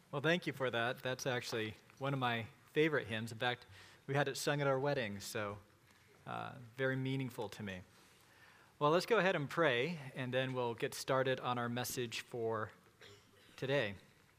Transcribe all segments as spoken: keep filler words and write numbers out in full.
Well, thank you for that. That's actually one of my favorite hymns. In fact, we had it sung at our wedding, so uh, very meaningful to me. Well, let's go ahead and pray, and then we'll get started on our message for today.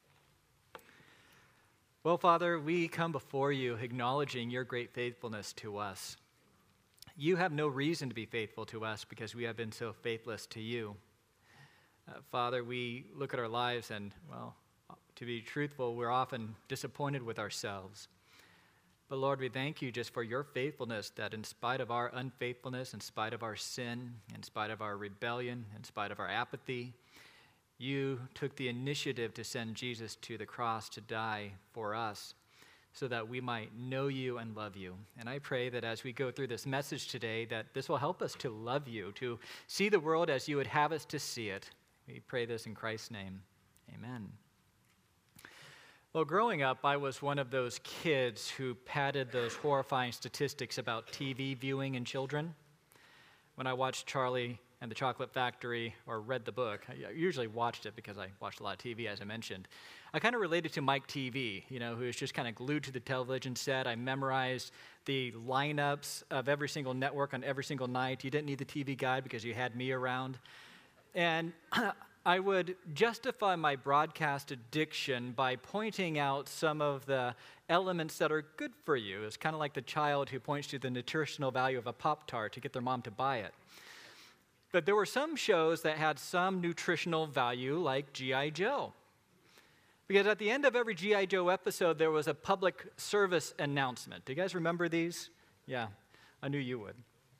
Well, Father, we come before you acknowledging your great faithfulness to us. You have no reason to be faithful to us because we have been so faithless to you. Uh, Father, we look at our lives and, well, to be truthful, we're often disappointed with ourselves. But Lord, we thank you just for your faithfulness, that in spite of our unfaithfulness, in spite of our sin, in spite of our rebellion, in spite of our apathy, you took the initiative to send Jesus to the cross to die for us so that we might know you and love you. And I pray that as we go through this message today, that this will help us to love you, to see the world as you would have us to see it. We pray this in Christ's name. Amen. Well, growing up, I was one of those kids who padded those horrifying statistics about T V viewing in children. When I watched Charlie and the Chocolate Factory or read the book, I usually watched it because I watched a lot of T V, as I mentioned. I kind of related to Mike T V, you know, who was just kind of glued to the television set. I memorized the lineups of every single network on every single night. You didn't need the T V guide because you had me around. And I would justify my broadcast addiction by pointing out some of the elements that are good for you. It's kind of like the child who points to the nutritional value of a Pop-Tart to get their mom to buy it. But there were some shows that had some nutritional value, like G I. Joe. Because at the end of every G I. Joe episode, there was a public service announcement. Do you guys remember these? Yeah, I knew you would.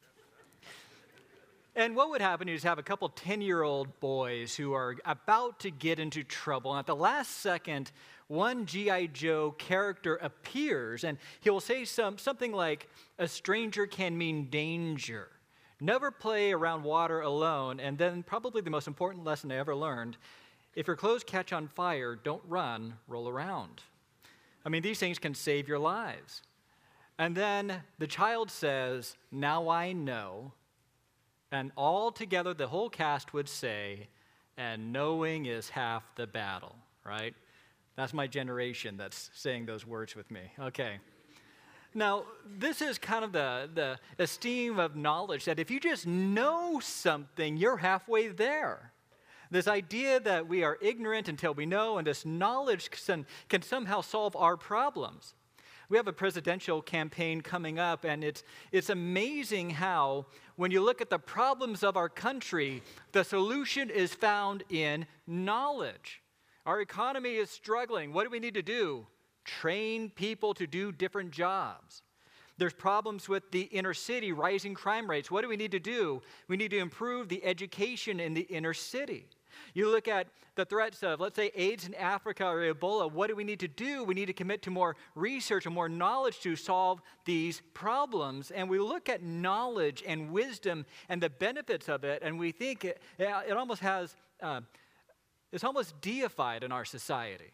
And what would happen is have a couple ten-year-old boys who are about to get into trouble. And at the last second, one G I. Joe character appears, and he'll say some, something like, "A stranger can mean danger. Never play around water alone." And then probably the most important lesson I ever learned, if your clothes catch on fire, don't run, roll around. I mean, these things can save your lives. And then the child says, "Now I know." And all together, the whole cast would say, "And knowing is half the battle," right? That's my generation that's saying those words with me. Okay. Now, this is kind of the, the esteem of knowledge, that if you just know something, you're halfway there. This idea that we are ignorant until we know, and this knowledge can, can somehow solve our problems. We have a presidential campaign coming up, and it's, it's amazing how, when you look at the problems of our country, the solution is found in knowledge. Our economy is struggling. What do we need to do? Train people to do different jobs. There's problems with the inner city, rising crime rates. What do we need to do? We need to improve the education in the inner city. You look at the threats of, let's say, AIDS in Africa or Ebola. What do we need to do? We need to commit to more research and more knowledge to solve these problems. And we look at knowledge and wisdom and the benefits of it, and we think it, it almost has, uh, it's almost deified in our society.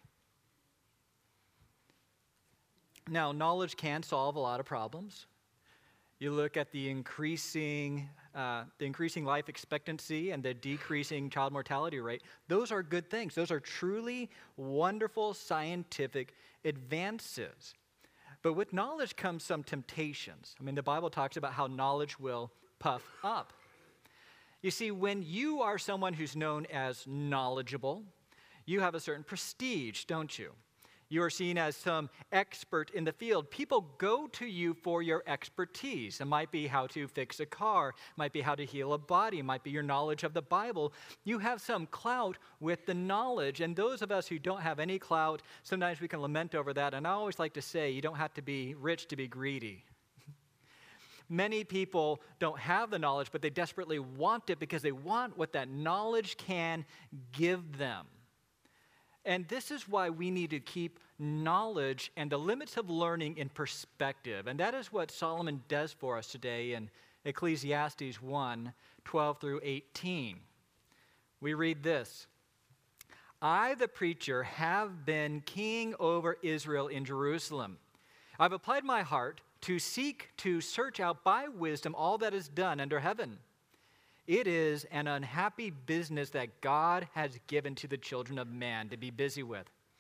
Now, knowledge can solve a lot of problems. You look at the increasing, uh, the increasing life expectancy and the decreasing child mortality rate. Those are good things. Those are truly wonderful scientific advances. But with knowledge comes some temptations. I mean, the Bible talks about how knowledge will puff up. You see, when you are someone who's known as knowledgeable, you have a certain prestige, don't you? You are seen as some expert in the field. People go to you for your expertise. It might be how to fix a car, it might be how to heal a body, it might be your knowledge of the Bible. You have some clout with the knowledge, and those of us who don't have any clout, sometimes we can lament over that. And I always like to say, you don't have to be rich to be greedy. Many people don't have the knowledge, but they desperately want it because they want what that knowledge can give them. And this is why we need to keep knowledge and the limits of learning in perspective. And that is what Solomon does for us today in Ecclesiastes one, twelve through eighteen. We read this: "I, the preacher, have been king over Israel in Jerusalem. I've applied my heart to seek to search out by wisdom all that is done under heaven. It is an unhappy business that God has given to the children of man to be busy with.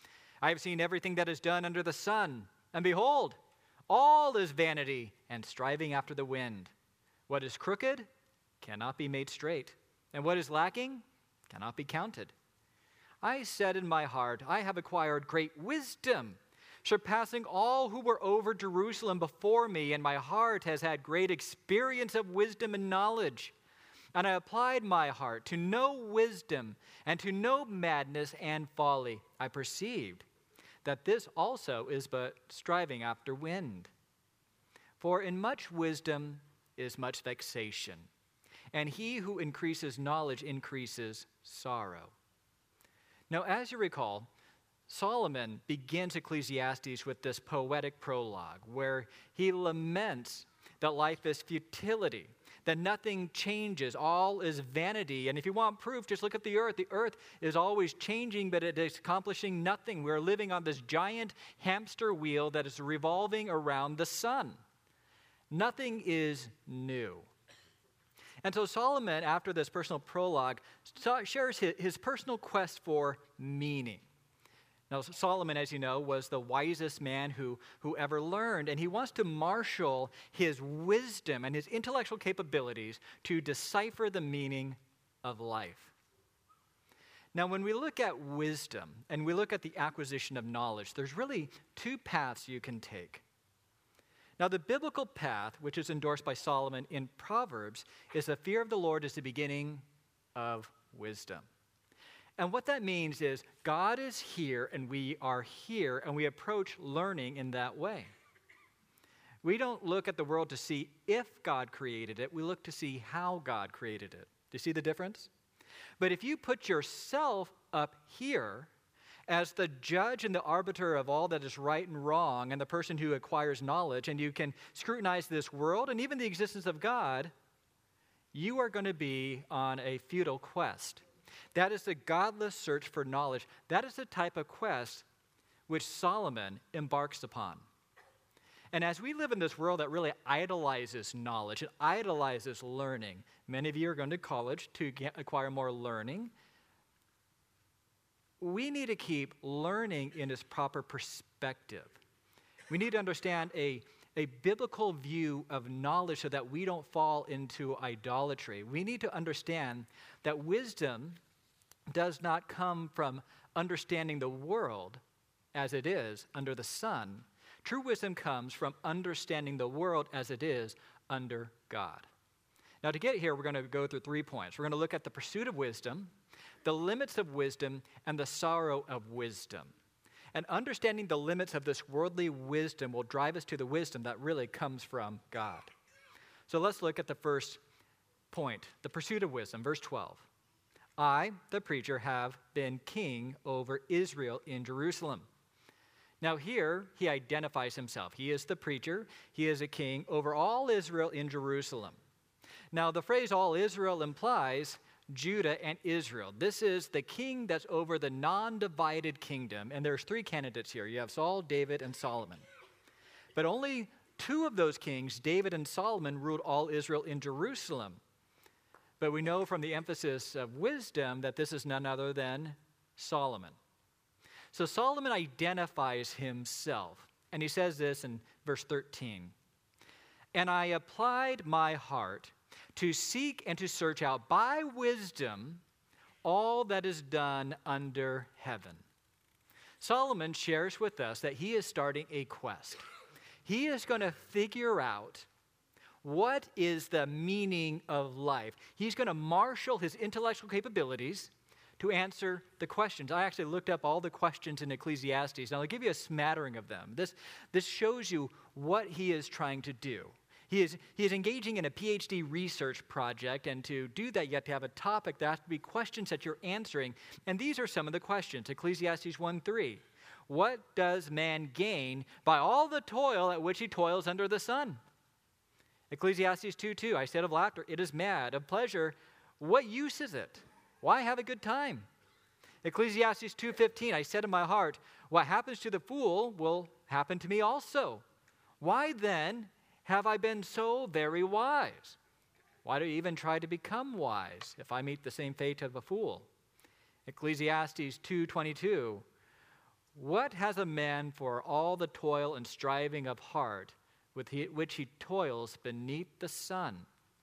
I have seen everything that is done under the sun, and behold, all is vanity and striving after the wind. What is crooked cannot be made straight, and what is lacking cannot be counted. I said in my heart, I have acquired great wisdom, surpassing all who were over Jerusalem before me, and my heart has had great experience of wisdom and knowledge. And I applied my heart to know wisdom and to know madness and folly. I perceived that this also is but striving after wind. For in much wisdom is much vexation, and he who increases knowledge increases sorrow. Now, as you recall, Solomon begins Ecclesiastes with this poetic prologue where he laments that life is futility, that nothing changes, all is vanity. And if you want proof, just look at the earth. The earth is always changing, but it is accomplishing nothing. We're living on this giant hamster wheel that is revolving around the sun. Nothing is new. And so Solomon, after this personal prologue, shares his, his personal quest for meaning. Now, Solomon, as you know, was the wisest man who, who ever learned, and he wants to marshal his wisdom and his intellectual capabilities to decipher the meaning of life. Now, when we look at wisdom and we look at the acquisition of knowledge, there's really two paths you can take. Now, the biblical path, which is endorsed by Solomon in Proverbs, is the fear of the Lord is the beginning of wisdom. And what that means is God is here and we are here, and we approach learning in that way. We don't look at the world to see if God created it. We look to see how God created it. Do you see the difference? But if you put yourself up here as the judge and the arbiter of all that is right and wrong and the person who acquires knowledge, and you can scrutinize this world and even the existence of God, you are going to be on a futile quest. That is the godless search for knowledge. That is the type of quest which Solomon embarks upon. And as we live in this world that really idolizes knowledge, it idolizes learning. Many of you are going to college to get, acquire more learning. We need to keep learning in its proper perspective. We need to understand a, a biblical view of knowledge so that we don't fall into idolatry. We need to understand that wisdom does not come from understanding the world as it is under the sun. True wisdom comes from understanding the world as it is under God. Now, to get here, we're going to go through three points. We're going to look at the pursuit of wisdom, the limits of wisdom, and the sorrow of wisdom. And understanding the limits of this worldly wisdom will drive us to the wisdom that really comes from God. So let's look at the first point, the pursuit of wisdom, verse twelve. I, the preacher, have been king over Israel in Jerusalem. Now here, he identifies himself. He is the preacher. He is a king over all Israel in Jerusalem. Now the phrase all Israel implies Judah and Israel. This is the king that's over the non-divided kingdom. And there's three candidates here. You have Saul, David, and Solomon. But only two of those kings, David and Solomon, ruled all Israel in Jerusalem. But we know from the emphasis of wisdom that this is none other than Solomon. So Solomon identifies himself, and he says this in verse thirteen. And I applied my heart to seek and to search out by wisdom all that is done under heaven. Solomon shares with us that he is starting a quest. He is going to figure out what is the meaning of life. He's going to marshal his intellectual capabilities to answer the questions. I actually looked up all the questions in Ecclesiastes. Now, I'll give you a smattering of them. This, this shows you what he is trying to do. He is, he is engaging in a P H D research project, and to do that, you have to have a topic. There have to be questions that you're answering, and these are some of the questions. Ecclesiastes one three. What does man gain by all the toil at which he toils under the sun? Ecclesiastes two two, I said of laughter, it is mad. Of pleasure, what use is it? Why have a good time? Ecclesiastes two fifteen, I said in my heart, what happens to the fool will happen to me also. Why then have I been so very wise? Why do you even try to become wise if I meet the same fate of a fool? Ecclesiastes two twenty-two, What has a man for all the toil and striving of heart with he, which he toils beneath the sun?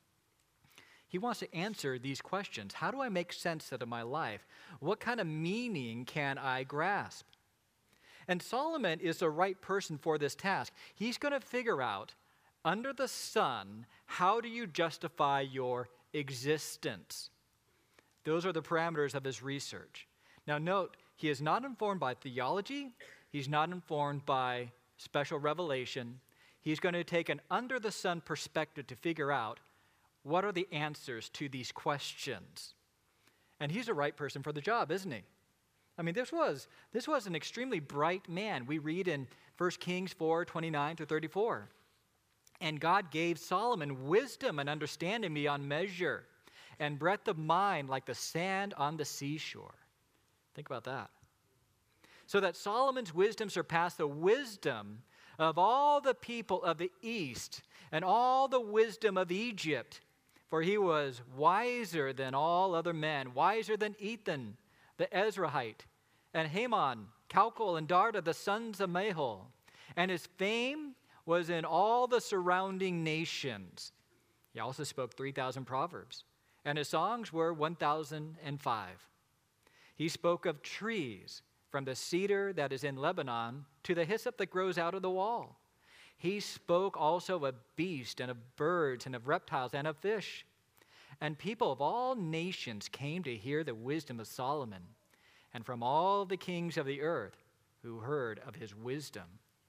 He wants to answer these questions. How do I make sense out of my life? What kind of meaning can I grasp? And Solomon is the right person for this task. He's going to figure out, under the sun, how do you justify your existence? Those are the parameters of his research. Now note, he is not informed by theology. He's not informed by special revelation. He's going to take an under-the-sun perspective to figure out what are the answers to these questions. And he's the right person for the job, isn't he? I mean, this was, this was an extremely bright man. We read in First Kings four, twenty-nine to thirty-four. And God gave Solomon wisdom and understanding beyond measure, and breadth of mind like the sand on the seashore. Think about that. So that Solomon's wisdom surpassed the wisdom of all the people of the East and all the wisdom of Egypt. For he was wiser than all other men, wiser than Ethan, the Ezrahite, and Haman, Calcol, and Darda, the sons of Mahol. And his fame was in all the surrounding nations. He also spoke three thousand proverbs, and his songs were one thousand five. He spoke of trees, from the cedar that is in Lebanon to the hyssop that grows out of the wall. He spoke also of beasts and of birds and of reptiles and of fish. And people of all nations came to hear the wisdom of Solomon, and from all the kings of the earth who heard of his wisdom.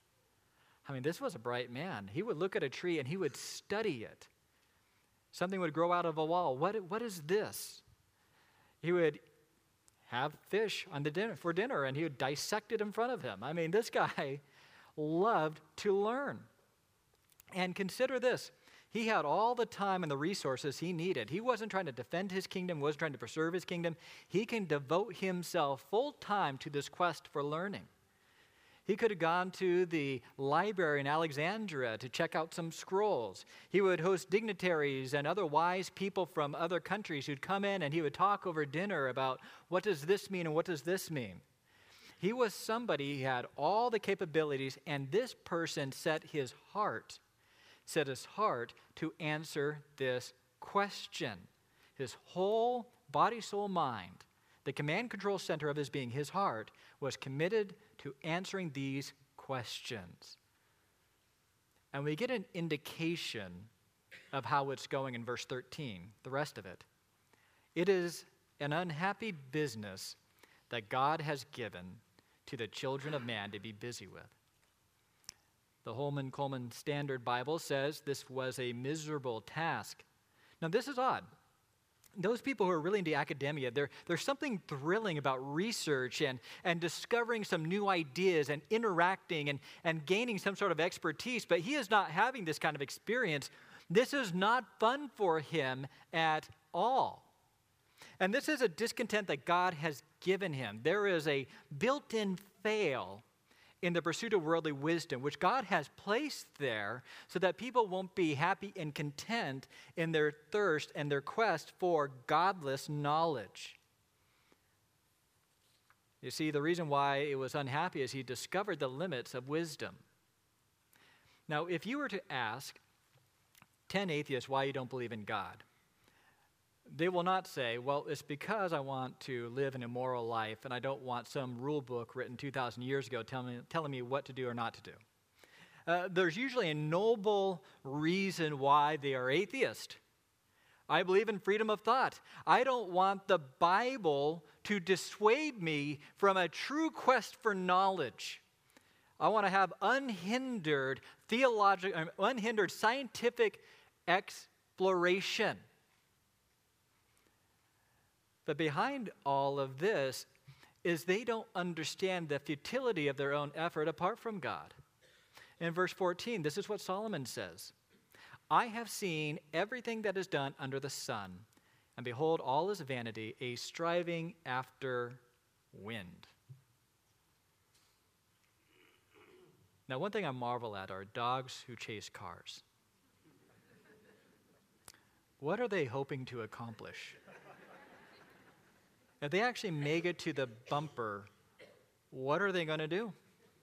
I mean, this was a bright man. He would look at a tree and he would study it. Something would grow out of a wall. What, what is this? He would have fish on the dinner, for dinner, and he would dissect it in front of him. I mean, this guy loved to learn. And consider this. He had all the time and the resources he needed. He wasn't trying to defend his kingdom, wasn't trying to preserve his kingdom. He can devote himself full time to this quest for learning. He could have gone to the library in Alexandria to check out some scrolls. He would host dignitaries and other wise people from other countries who'd come in, and he would talk over dinner about what does this mean and what does this mean. He was somebody who had all the capabilities, and this person set his heart, set his heart to answer this question. His whole body, soul, mind, the command control center of his being, his heart, was committed to answering these questions. And we get an indication of how it's going in verse thirteen, the rest of it. It is an unhappy business that God has given to the children of man to be busy with. The Holman Coleman Standard Bible says this was a miserable task. Now, this is odd. Those people who are really into academia, there, there's something thrilling about research and, and discovering some new ideas and interacting and, and gaining some sort of expertise, but he is not having this kind of experience. This is not fun for him at all. And this is a discontent that God has given him. There is a built-in fail in the pursuit of worldly wisdom, which God has placed there so that people won't be happy and content in their thirst and their quest for godless knowledge. You see, the reason why it was unhappy is he discovered the limits of wisdom. Now, if you were to ask ten atheists why you don't believe in God, they will not say, well, it's because I want to live an immoral life and I don't want some rule book written two thousand years ago telling me, telling me what to do or not to do. Uh, there's usually a noble reason why they are atheist. I believe in freedom of thought. I don't want the Bible to dissuade me from a true quest for knowledge. I want to have unhindered theological, unhindered scientific exploration. But behind all of this is they don't understand the futility of their own effort apart from God. In verse fourteen, this is what Solomon says. I have seen everything that is done under the sun, and behold, all is vanity, a striving after wind. Now, one thing I marvel at are dogs who chase cars. What are they hoping to accomplish? If they actually make it to the bumper, what are they going to do?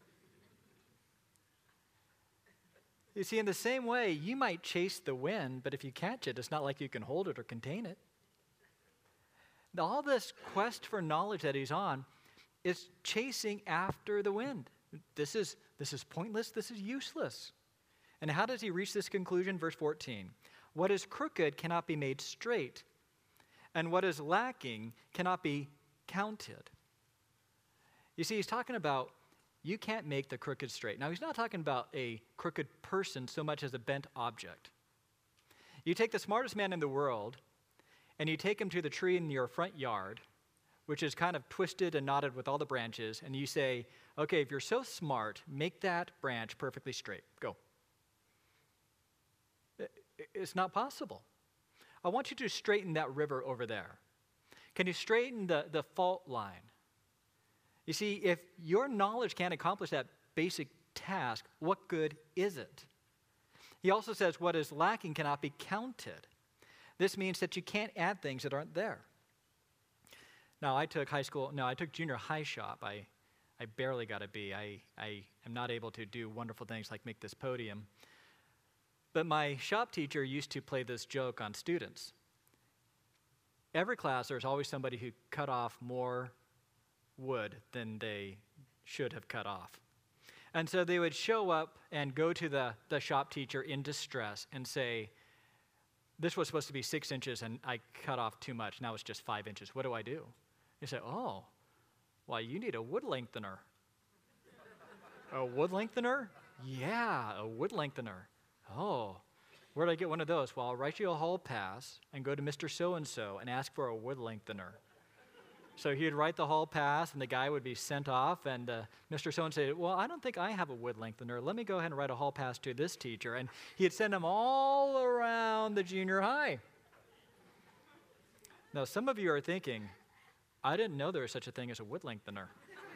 You see, in the same way, you might chase the wind, but if you catch it, it's not like you can hold it or contain it. All this quest for knowledge that he's on is chasing after the wind. This is, this is pointless. This is useless. And how does he reach this conclusion? Verse fourteen. What is crooked cannot be made straight, and what is lacking cannot be counted. You see, he's talking about you can't make the crooked straight. Now, he's not talking about a crooked person so much as a bent object. You take the smartest man in the world, and you take him to the tree in your front yard, which is kind of twisted and knotted with all the branches, and you say, okay, if you're so smart, make that branch perfectly straight. Go. It's not possible. I want you to straighten that river over there. Can you straighten the, the fault line? You see, if your knowledge can't accomplish that basic task, what good is it? He also says what is lacking cannot be counted. This means that you can't add things that aren't there. Now, I took high school, no, I took junior high shop. I, I barely got a B. I, I am not able to do wonderful things like make this podium. But my shop teacher used to play this joke on students. Every class, there's always somebody who cut off more wood than they should have cut off. And so they would show up and go to the, the shop teacher in distress and say, this was supposed to be six inches and I cut off too much. Now it's just five inches. What do I do? You say, oh, well, you need a wood lengthener. A wood lengthener? Yeah, a wood lengthener. Oh, where do I get one of those? Well, I'll write you a hall pass and go to Mister So-and-so and ask for a wood lengthener. So he'd write the hall pass, and the guy would be sent off, and uh, Mister So-and-so said, well, I don't think I have a wood lengthener. Let me go ahead and write a hall pass to this teacher. And he'd send them all around the junior high. Now, some of you are thinking, I didn't know there was such a thing as a wood lengthener.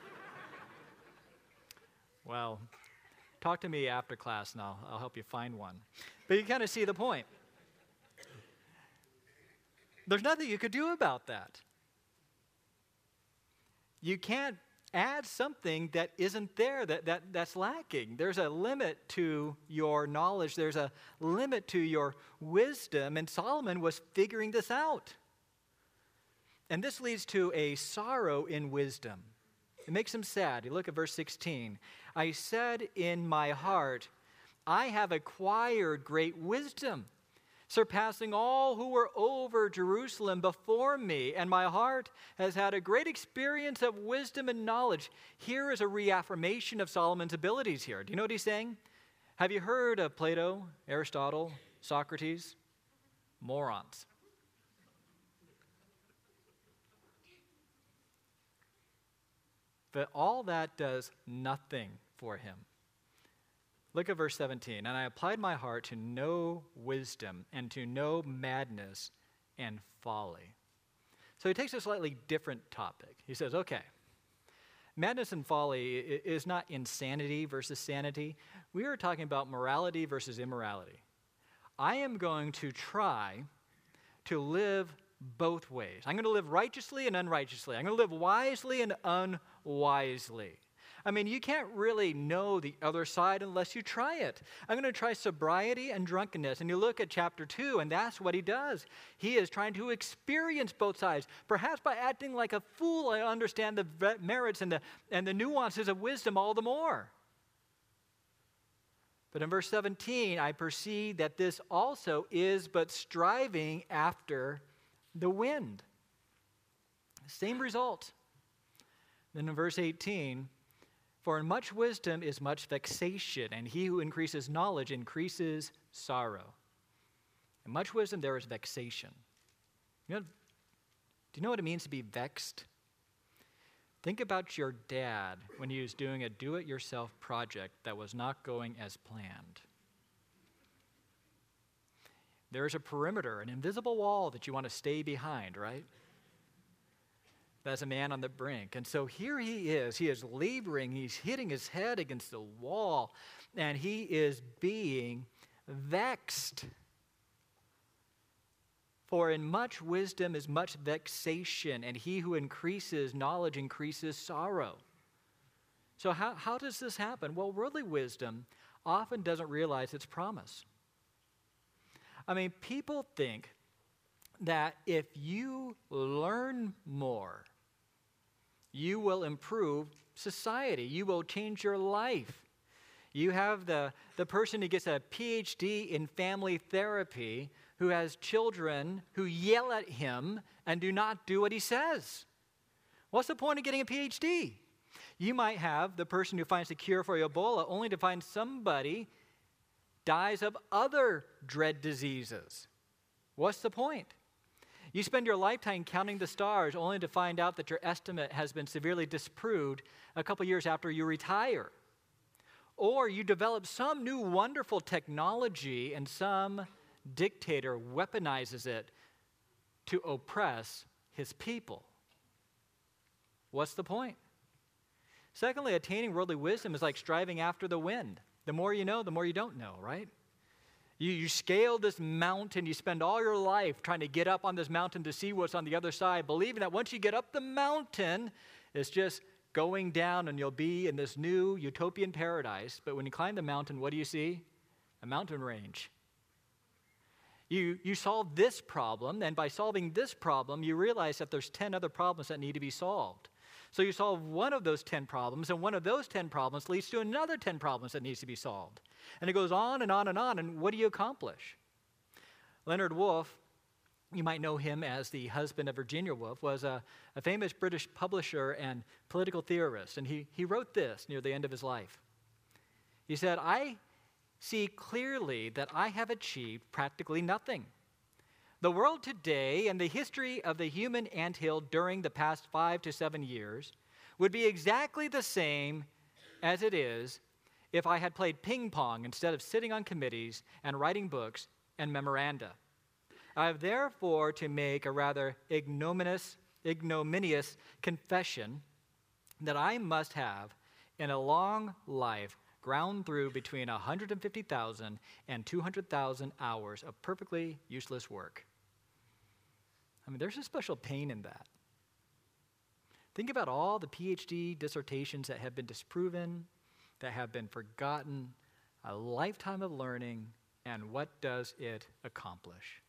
Well, talk to me after class, and I'll, I'll help you find one. But you kind of see the point. There's nothing you could do about that. You can't add something that isn't there, that, that, that's lacking. There's a limit to your knowledge. There's a limit to your wisdom, and Solomon was figuring this out. And this leads to a sorrow in wisdom. It makes him sad. You look at verse sixteen. I said in my heart, I have acquired great wisdom, surpassing all who were over Jerusalem before me, and my heart has had a great experience of wisdom and knowledge. Here is a reaffirmation of Solomon's abilities here. Do you know what he's saying? Have you heard of Plato, Aristotle, Socrates? Morons. But all that does nothing for him. Look at verse seventeen. And I applied my heart to know wisdom and to know madness and folly. So he takes a slightly different topic. He says, okay, madness and folly is not insanity versus sanity. We are talking about morality versus immorality. I am going to try to live both ways. I'm going to live righteously and unrighteously. I'm going to live wisely and unwisely. I mean, you can't really know the other side unless you try it. I'm going to try sobriety and drunkenness. And you look at chapter two, and that's what he does. He is trying to experience both sides. Perhaps by acting like a fool, I understand the merits and the, and the nuances of wisdom all the more. But in verse seventeen, I perceive that this also is but striving after the wind. Same result. Then in verse eighteen, for in much wisdom is much vexation, and he who increases knowledge increases sorrow. In much wisdom there is vexation. You know, do you know what it means to be vexed? Think about your dad when he was doing a do-it-yourself project that was not going as planned. There is a perimeter, an invisible wall that you want to stay behind, right? That's a man on the brink. And so here he is. He is laboring. He's hitting his head against the wall, and he is being vexed. For in much wisdom is much vexation, and he who increases knowledge increases sorrow. So how, how does this happen? Well, worldly wisdom often doesn't realize its promise. I mean, people think that if you learn more, you will improve society. You will change your life. You have the, the person who gets a P H D in family therapy who has children who yell at him and do not do what he says. What's the point of getting a P H D? You might have the person who finds the cure for Ebola only to find somebody dies of other dread diseases. What's the point? You spend your lifetime counting the stars only to find out that your estimate has been severely disproved a couple years after you retire. Or you develop some new wonderful technology and some dictator weaponizes it to oppress his people. What's the point? Secondly, attaining worldly wisdom is like striving after the wind. The more you know, the more you don't know, right? You, you scale this mountain, you spend all your life trying to get up on this mountain to see what's on the other side, believing that once you get up the mountain, it's just going down and you'll be in this new utopian paradise. But when you climb the mountain, what do you see? A mountain range. You, you solve this problem, and by solving this problem, you realize that there's ten other problems that need to be solved. So you solve one of those ten problems, and one of those ten problems leads to another ten problems that needs to be solved. And it goes on and on and on, and what do you accomplish? Leonard Woolf, you might know him as the husband of Virginia Woolf, was a, a famous British publisher and political theorist, and he, he wrote this near the end of his life. He said, "I see clearly that I have achieved practically nothing. The world today and the history of the human anthill during the past five to seven years would be exactly the same as it is if I had played ping pong instead of sitting on committees and writing books and memoranda. I have therefore to make a rather ignominious, ignominious confession that I must have in a long life ground through between one hundred fifty thousand and two hundred thousand hours of perfectly useless work." I mean, there's a special pain in that. Think about all the P H D dissertations that have been disproven, that have been forgotten, a lifetime of learning, and what does it accomplish?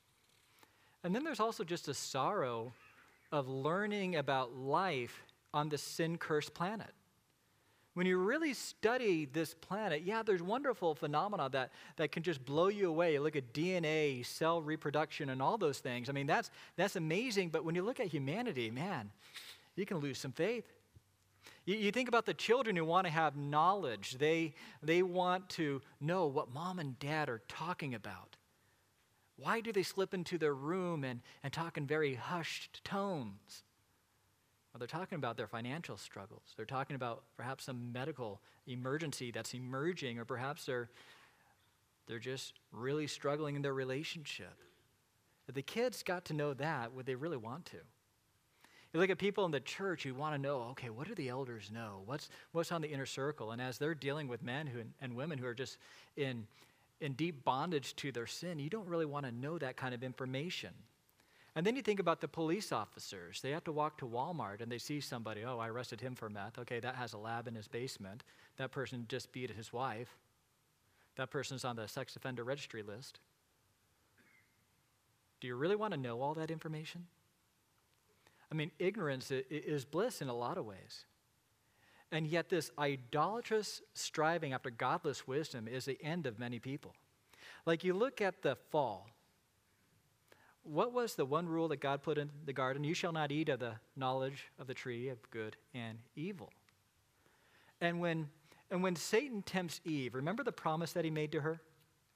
And then there's also just a sorrow of learning about life on this sin-cursed planet. When you really study this planet, yeah, there's wonderful phenomena that, that can just blow you away. You look at D N A, cell reproduction, and all those things. I mean, that's, that's amazing, but when you look at humanity, man, you can lose some faith. You, you think about the children who want to have knowledge. They, they want to know what mom and dad are talking about. Why do they slip into their room and, and talk in very hushed tones? Well, they're talking about their financial struggles. They're talking about perhaps some medical emergency that's emerging, or perhaps they're, they're just really struggling in their relationship. If the kids got to know that, would they really want to? You look at people in the church who want to know, okay, what do the elders know? What's, what's on the inner circle? And as they're dealing with men who, and women who are just in, in deep bondage to their sin, you don't really want to know that kind of information. And then you think about the police officers. They have to walk to Walmart and they see somebody, oh, I arrested him for meth. Okay, that has a lab in his basement. That person just beat his wife. That person's on the sex offender registry list. Do you really want to know all that information? I mean, ignorance is bliss in a lot of ways. And yet this idolatrous striving after godless wisdom is the end of many people. Like you look at the fall. What was the one rule that God put in the garden? You shall not eat of the knowledge of the tree of good and evil. And when, and when Satan tempts Eve, remember the promise that he made to her?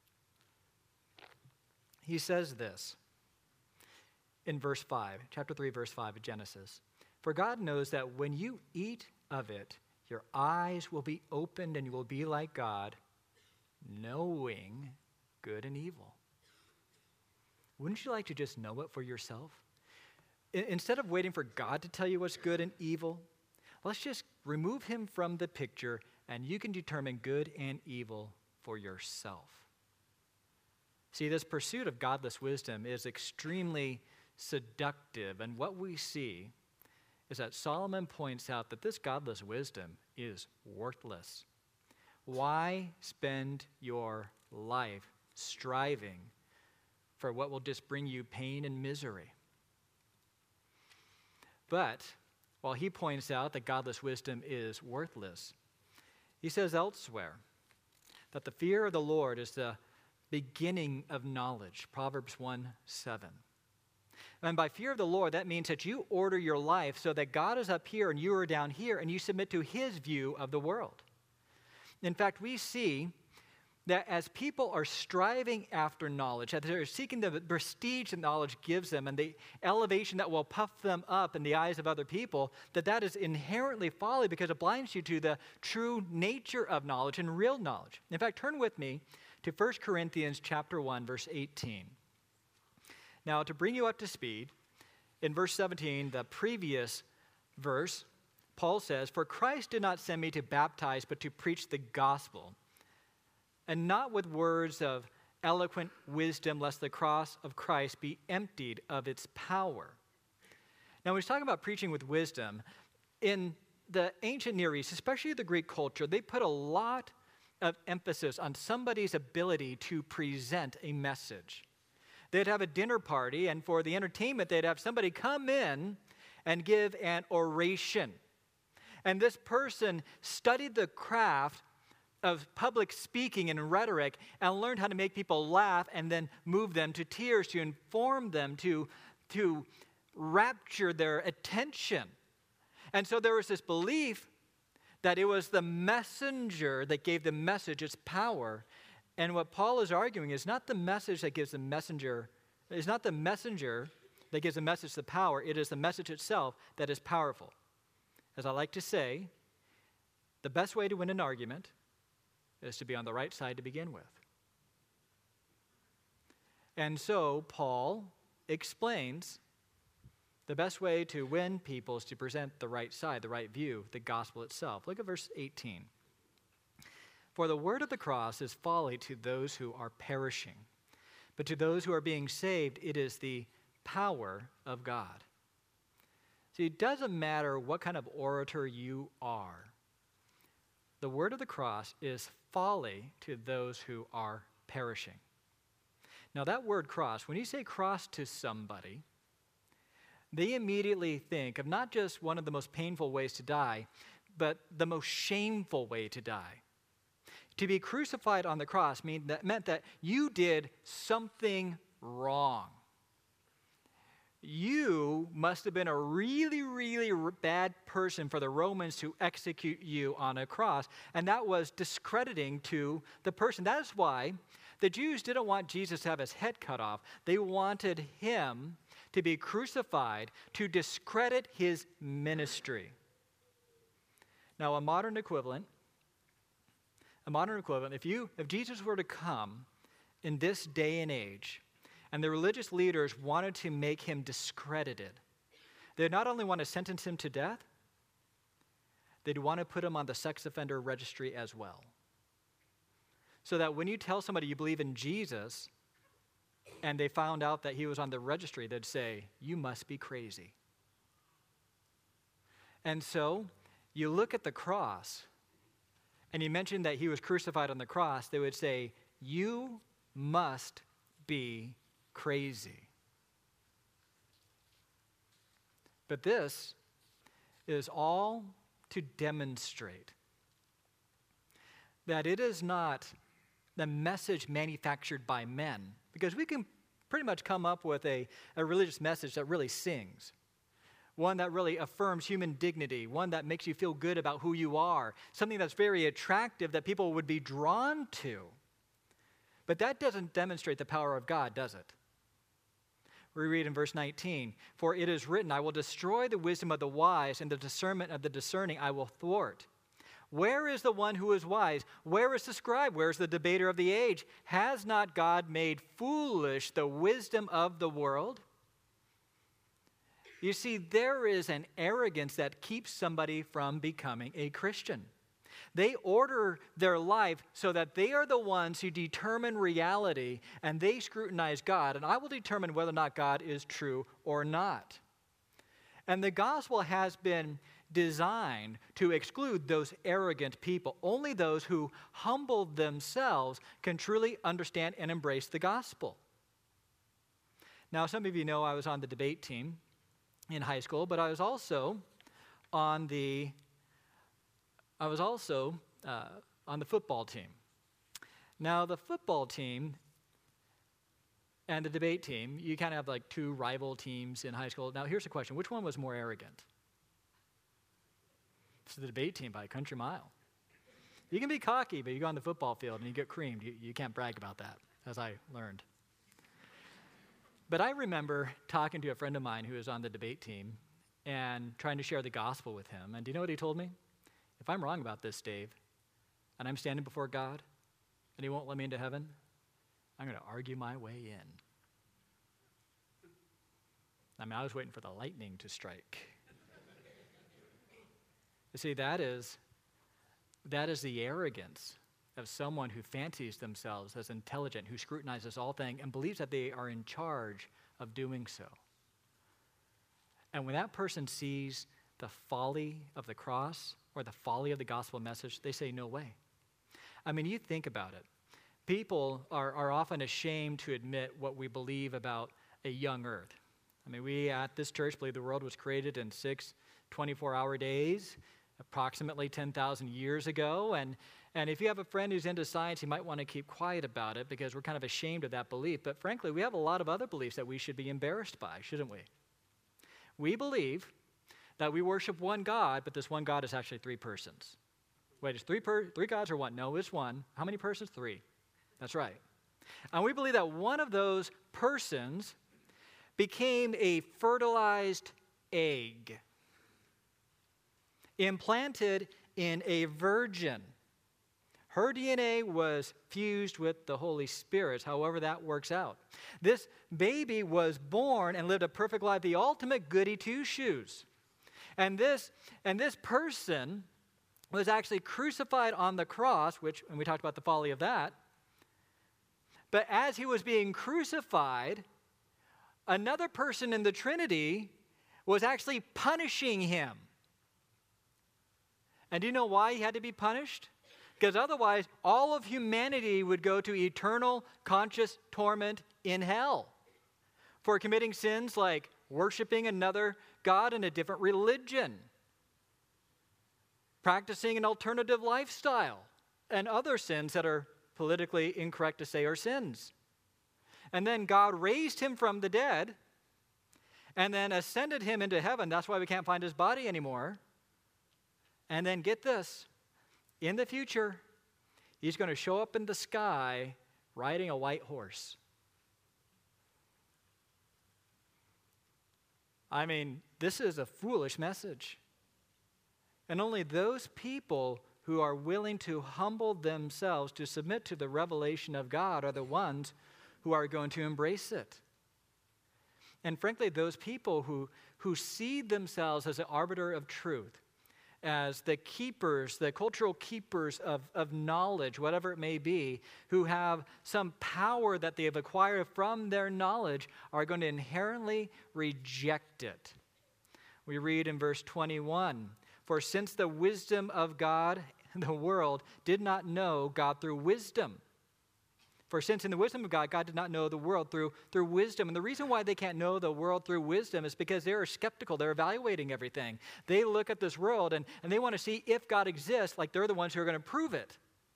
He says this in verse five, chapter three, verse five of Genesis. For God knows that when you eat of it, your eyes will be opened and you will be like God, knowing good and evil. Wouldn't you like to just know it for yourself? I- instead of waiting for God to tell you what's good and evil, let's just remove him from the picture and you can determine good and evil for yourself. See, this pursuit of godless wisdom is extremely seductive, and what we see is that Solomon points out that this godless wisdom is worthless. Why spend your life striving for what will just bring you pain and misery? But while he points out that godless wisdom is worthless, he says elsewhere that the fear of the Lord is the beginning of knowledge, Proverbs one seven. And by fear of the Lord, that means that you order your life so that God is up here and you are down here, and you submit to his view of the world. In fact, we see that as people are striving after knowledge, as they're seeking the prestige that knowledge gives them and the elevation that will puff them up in the eyes of other people, that that is inherently folly because it blinds you to the true nature of knowledge and real knowledge. In fact, turn with me to First Corinthians chapter one, verse eighteen. Now, to bring you up to speed, in verse seventeen, the previous verse, Paul says, "For Christ did not send me to baptize, but to preach the gospel, and not with words of eloquent wisdom, lest the cross of Christ be emptied of its power." Now, when he's talking about preaching with wisdom, in the ancient Near East, especially the Greek culture, they put a lot of emphasis on somebody's ability to present a message. They'd have a dinner party, and for the entertainment, they'd have somebody come in and give an oration. And this person studied the craft of public speaking and rhetoric and learned how to make people laugh and then move them to tears, to inform them, to, to rapture their attention. And so there was this belief that it was the messenger that gave the message its power. And what Paul is arguing is not the message that gives the messenger, it's not the messenger that gives the message the power, it is the message itself that is powerful. As I like to say, the best way to win an argument is to be on the right side to begin with. And so Paul explains the best way to win people is to present the right side, the right view, the gospel itself. Look at verse eighteen. "For the word of the cross is folly to those who are perishing, but to those who are being saved, it is the power of God." See, it doesn't matter what kind of orator you are. The word of the cross is folly to those who are perishing. Now, that word cross, when you say cross to somebody, they immediately think of not just one of the most painful ways to die, but the most shameful way to die. To be crucified on the cross mean that, meant that you did something wrong. You must have been a really, really bad person for the Romans to execute you on a cross, and that was discrediting to the person. That is why the Jews didn't want Jesus to have his head cut off. They wanted him to be crucified to discredit his ministry. Now, a modern equivalent, a modern equivalent, if you, if Jesus were to come in this day and age, and the religious leaders wanted to make him discredited, they'd not only want to sentence him to death, they'd want to put him on the sex offender registry as well. So that when you tell somebody you believe in Jesus, and they found out that he was on the registry, they'd say, "You must be crazy." And so, you look at the cross, and you mention that he was crucified on the cross, they would say, "You must be crazy." But this is all to demonstrate that it is not the message manufactured by men, because we can pretty much come up with a, a religious message that really sings, one that really affirms human dignity, one that makes you feel good about who you are, something that's very attractive that people would be drawn to. But that doesn't demonstrate the power of God, does it? We read in verse nineteen, "For it is written, I will destroy the wisdom of the wise, and the discernment of the discerning I will thwart. Where is the one who is wise? Where is the scribe? Where is the debater of the age? Has not God made foolish the wisdom of the world?" You see, there is an arrogance that keeps somebody from becoming a Christian. They order their life so that they are the ones who determine reality, and they scrutinize God, and I will determine whether or not God is true or not. And the gospel has been designed to exclude those arrogant people. Only those who humble themselves can truly understand and embrace the gospel. Now, some of you know I was on the debate team in high school, but I was also on the I was also uh, on the football team. Now, the football team and the debate team, you kind of have like two rival teams in high school. Now, here's the question. Which one was more arrogant? It's the debate team by a country mile. You can be cocky, but you go on the football field and you get creamed. You, you can't brag about that, as I learned. But I remember talking to a friend of mine who was on the debate team and trying to share the gospel with him. And do you know what he told me? If I'm wrong about this, Dave, and I'm standing before God, and he won't let me into heaven, I'm going to argue my way in. I mean, I was waiting for the lightning to strike. You see, that is, that is the arrogance of someone who fancies themselves as intelligent, who scrutinizes all things and believes that they are in charge of doing so. And when that person sees the folly of the cross or the folly of the gospel message, they say, no way. I mean, you think about it. People are, are often ashamed to admit what we believe about a young earth. I mean, we at this church believe the world was created in six twenty-four-hour days, approximately ten thousand years ago. And, and if you have a friend who's into science, you might want to keep quiet about it because we're kind of ashamed of that belief. But frankly, we have a lot of other beliefs that we should be embarrassed by, shouldn't we? We believe that we worship one God, but this one God is actually three persons. Wait, is three, per, three gods or one? No, it's one. How many persons? Three. That's right. And we believe that one of those persons became a fertilized egg, implanted in a virgin. Her D N A was fused with the Holy Spirit, however that works out. This baby was born and lived a perfect life, the ultimate goody two-shoes. And this, and this person was actually crucified on the cross, which, and we talked about the folly of that. But as he was being crucified, another person in the Trinity was actually punishing him. And do you know why he had to be punished? Because otherwise, all of humanity would go to eternal conscious torment in hell for committing sins like worshiping another God in a different religion, practicing an alternative lifestyle, and other sins that are politically incorrect to say are sins. And then God raised him from the dead and then ascended him into heaven. That's why we can't find his body anymore. And then get this, in the future, he's going to show up in the sky riding a white horse. I mean, this is a foolish message. And only those people who are willing to humble themselves to submit to the revelation of God are the ones who are going to embrace it. And frankly, those people who, who see themselves as the arbiter of truth, as the keepers, the cultural keepers of, of knowledge, whatever it may be, who have some power that they have acquired from their knowledge, are going to inherently reject it. We read in verse twenty-one, "For since the wisdom of God, the world did not know God through wisdom." For since in the wisdom of God, God did not know the world through, through wisdom. And the reason why they can't know the world through wisdom is because they're skeptical. They're evaluating everything. They look at this world and, and they want to see if God exists, like they're the ones who are going to prove it.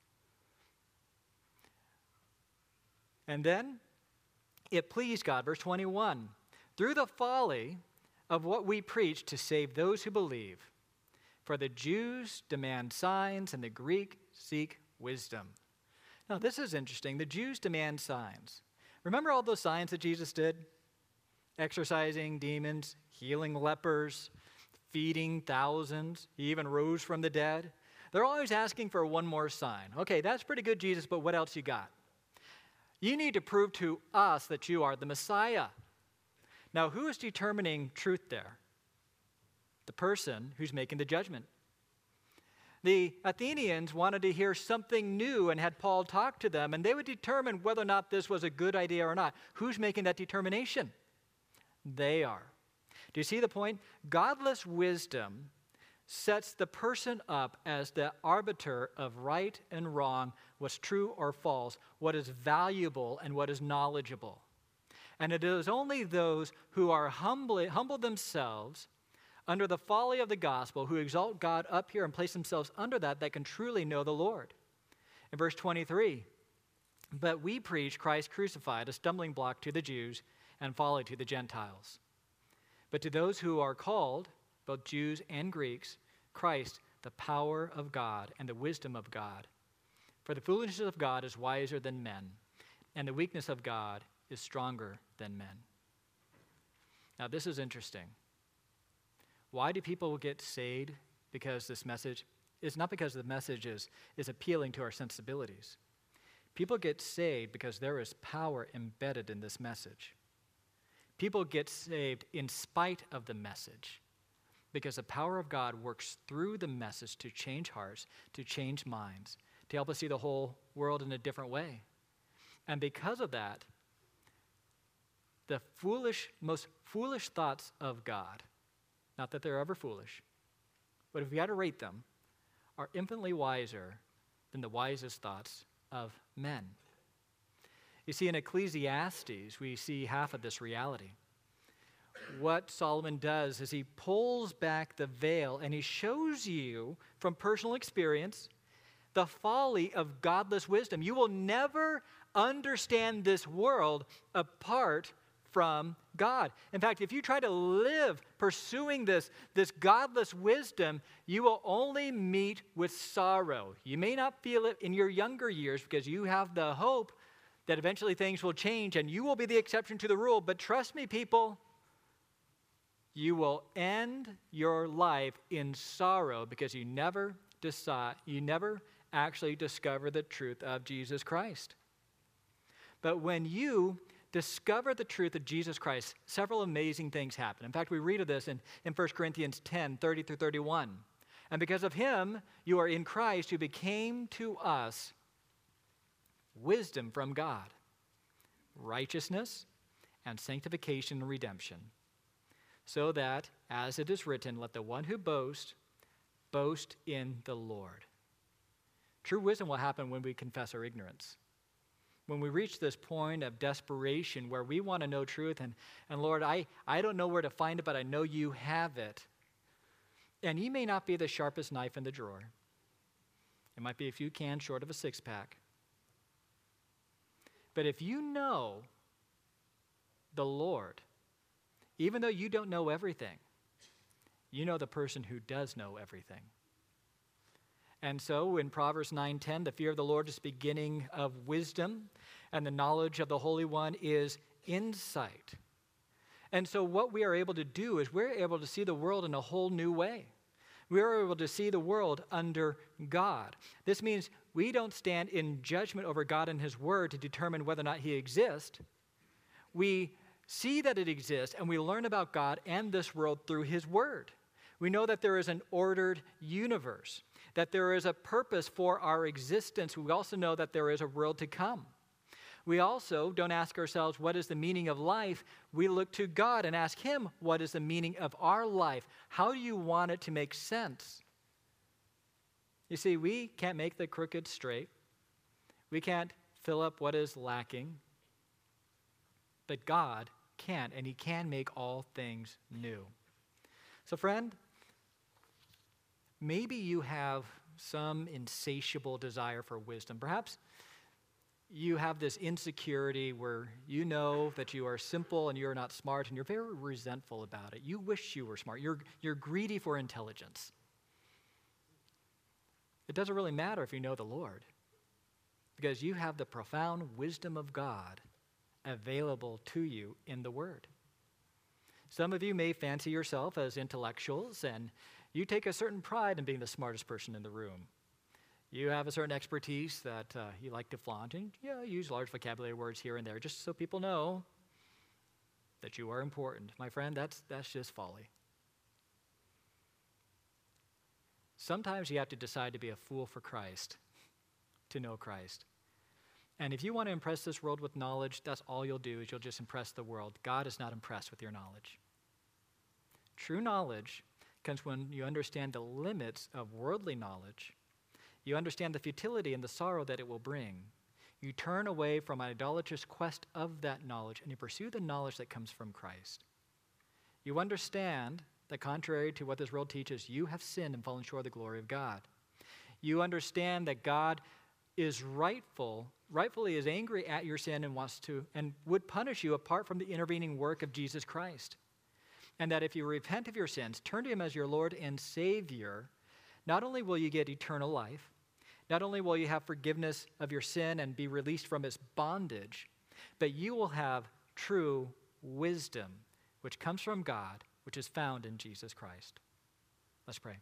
And then it pleased God, verse twenty-one, "Through the folly of what we preach to save those who believe. For the Jews demand signs and the Greek seek wisdom." Now, this is interesting. The Jews demand signs. Remember all those signs that Jesus did? Exorcising demons, healing lepers, feeding thousands. He even rose from the dead. They're always asking for one more sign. Okay, that's pretty good, Jesus, but what else you got? You need to prove to us that you are the Messiah. Now, who is determining truth there? The person who's making the judgment. The Athenians wanted to hear something new and had Paul talk to them, and they would determine whether or not this was a good idea or not. Who's making that determination? They are. Do you see the point? Godless wisdom sets the person up as the arbiter of right and wrong, what's true or false, what is valuable and what is knowledgeable. And it is only those who are humbly, humble themselves under the folly of the gospel, who exalt God up here and place themselves under that, that can truly know the Lord. In verse twenty-three, but we preach Christ crucified, a stumbling block to the Jews and folly to the Gentiles. But to those who are called, both Jews and Greeks, Christ, the power of God and the wisdom of God. For the foolishness of God is wiser than men, and the weakness of God is stronger than men. Now, this is interesting. Why do people get saved? Because this message is not because the message is, is appealing to our sensibilities. People get saved because there is power embedded in this message. People get saved in spite of the message because the power of God works through the message to change hearts, to change minds, to help us see the whole world in a different way. And because of that, the foolish, most foolish thoughts of God, not that they're ever foolish, but if we had to rate them, are infinitely wiser than the wisest thoughts of men. You see, in Ecclesiastes, we see half of this reality. What Solomon does is he pulls back the veil and he shows you from personal experience the folly of godless wisdom. You will never understand this world apart from God. In fact, if you try to live pursuing this, this godless wisdom, you will only meet with sorrow. You may not feel it in your younger years because you have the hope that eventually things will change and you will be the exception to the rule. But trust me, people, you will end your life in sorrow because you never decide, you never actually discover the truth of Jesus Christ. But when you discover the truth of Jesus Christ, several amazing things happen. In fact, we read of this in, in First Corinthians ten, thirty through thirty-one. And because of him, you are in Christ, who became to us wisdom from God, righteousness and sanctification and redemption, so that, as it is written, let the one who boasts, boast in the Lord. True wisdom will happen when we confess our ignorance. When we reach this point of desperation where we want to know truth, and, and Lord, I, I don't know where to find it, but I know you have it. And you may not be the sharpest knife in the drawer. It might be a few cans short of a six-pack. But if you know the Lord, even though you don't know everything, you know the person who does know everything. And so in Proverbs nine ten, the fear of the Lord is the beginning of wisdom, and the knowledge of the Holy One is insight. And so what we are able to do is we're able to see the world in a whole new way. We are able to see the world under God. This means we don't stand in judgment over God and his word to determine whether or not he exists. We see that it exists, and we learn about God and this world through his word. We know that there is an ordered universe, that there is a purpose for our existence. We also know that there is a world to come. We also don't ask ourselves, what is the meaning of life? We look to God and ask him, what is the meaning of our life? How do you want it to make sense? You see, we can't make the crooked straight. We can't fill up what is lacking. But God can, and he can make all things new. So friend, maybe you have some insatiable desire for wisdom. Perhaps you have this insecurity where you know that you are simple and you're not smart, and you're very resentful about it. You wish you were smart. You're, you're greedy for intelligence. It doesn't really matter if you know the Lord, because you have the profound wisdom of God available to you in the Word. Some of you may fancy yourself as intellectuals, and you take a certain pride in being the smartest person in the room. You have a certain expertise that uh, you like to flaunt, and yeah, use large vocabulary words here and there just so people know that you are important. My friend, that's, that's just folly. Sometimes you have to decide to be a fool for Christ, to know Christ. And if you want to impress this world with knowledge, that's all you'll do, is you'll just impress the world. God is not impressed with your knowledge. True knowledge comes when you understand the limits of worldly knowledge. You understand the futility and the sorrow that it will bring. You turn away from an idolatrous quest of that knowledge, and you pursue the knowledge that comes from Christ. You understand that contrary to what this world teaches, you have sinned and fallen short of the glory of God. You understand that God is rightful, rightfully is angry at your sin and wants to, and would punish you apart from the intervening work of Jesus Christ. And that if you repent of your sins, turn to him as your Lord and Savior, not only will you get eternal life, not only will you have forgiveness of your sin and be released from its bondage, but you will have true wisdom, which comes from God, which is found in Jesus Christ. Let's pray.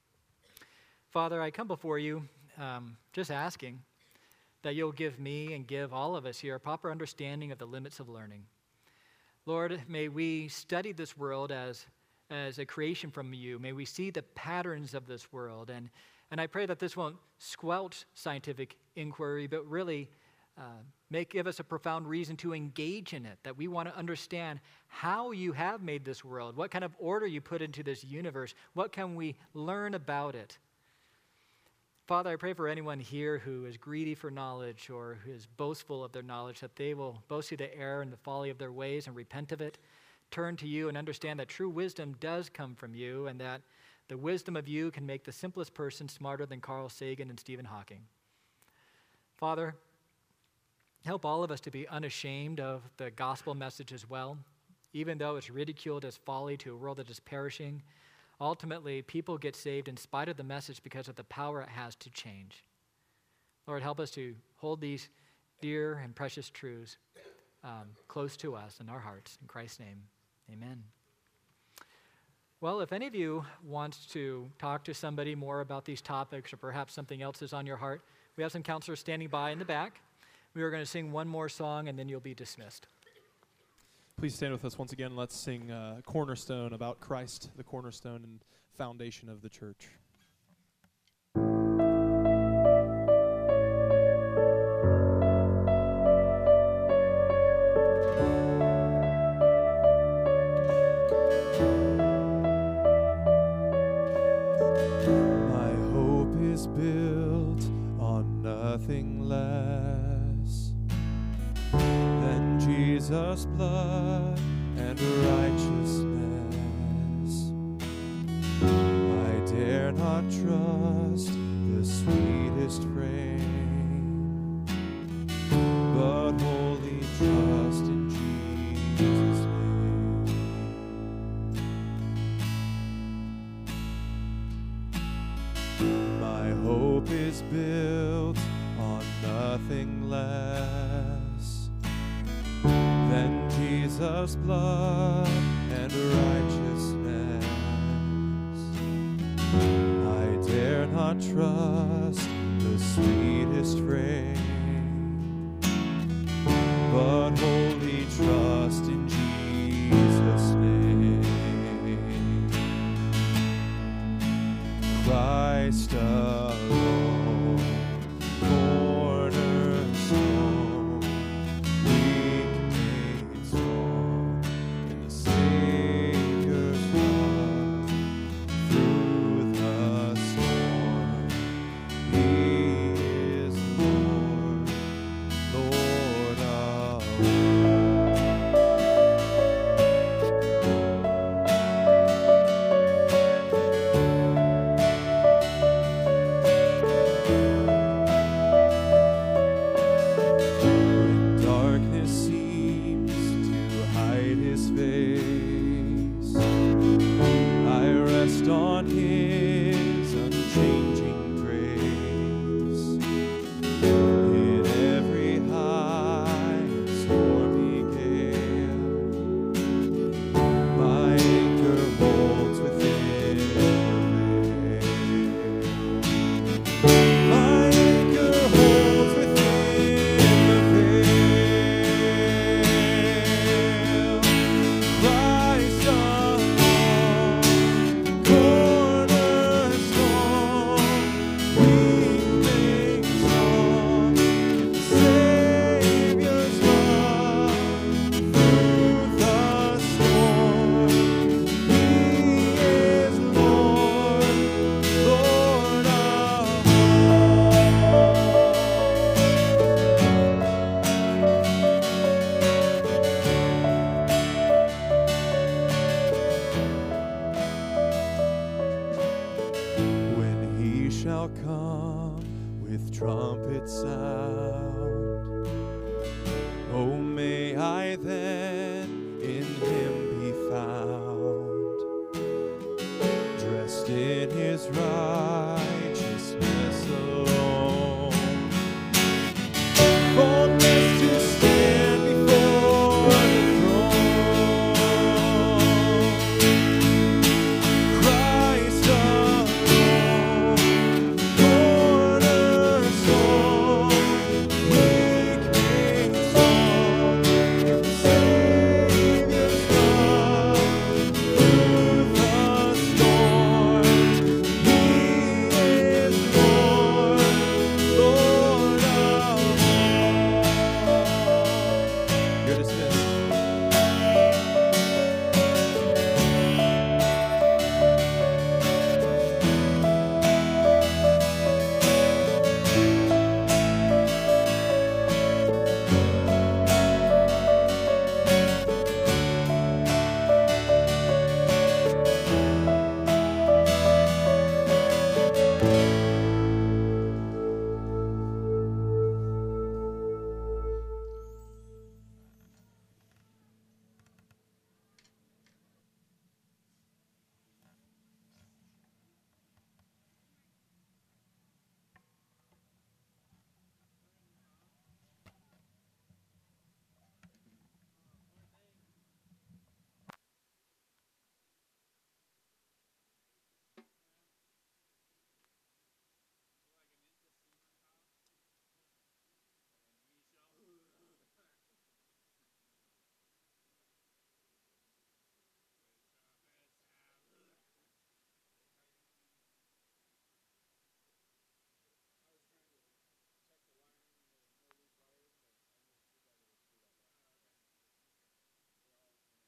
Father, I come before you um, just asking that you'll give me and give all of us here a proper understanding of the limits of learning. Lord, may we study this world as, as a creation from you. May we see the patterns of this world. And, and I pray that this won't squelch scientific inquiry, but really uh, make, give us a profound reason to engage in it, that we want to understand how you have made this world, what kind of order you put into this universe, what can we learn about it. Father, I pray for anyone here who is greedy for knowledge or who is boastful of their knowledge, that they will both see the error and the folly of their ways and repent of it, turn to you and understand that true wisdom does come from you, and that the wisdom of you can make the simplest person smarter than Carl Sagan and Stephen Hawking. Father, help all of us to be unashamed of the gospel message as well, even though it's ridiculed as folly to a world that is perishing. Ultimately, people get saved in spite of the message because of the power it has to change. Lord, help us to hold these dear and precious truths um, close to us in our hearts. In Christ's name, amen. Well, if any of you want to talk to somebody more about these topics, or perhaps something else is on your heart, we have some counselors standing by in the back. We are going to sing one more song, and then you'll be dismissed. Please stand with us once again. Let's sing uh, Cornerstone, about Christ, the cornerstone and foundation of the church. My hope is built on nothing less than Jesus' blood and righteousness. I dare not trust the sweetest frame, but wholly trust in Jesus' name. My hope is built on nothing less than Jesus' blood and righteousness. I dare not trust the sweetest frame, but wholly trust in Jesus' name. Christ alone, cornerstone, weak made strong in the Savior's love. Through the storm, He is Lord, Lord of all. shall come with trumpet sound. Oh, may I then in him be found, dressed in his righteousness,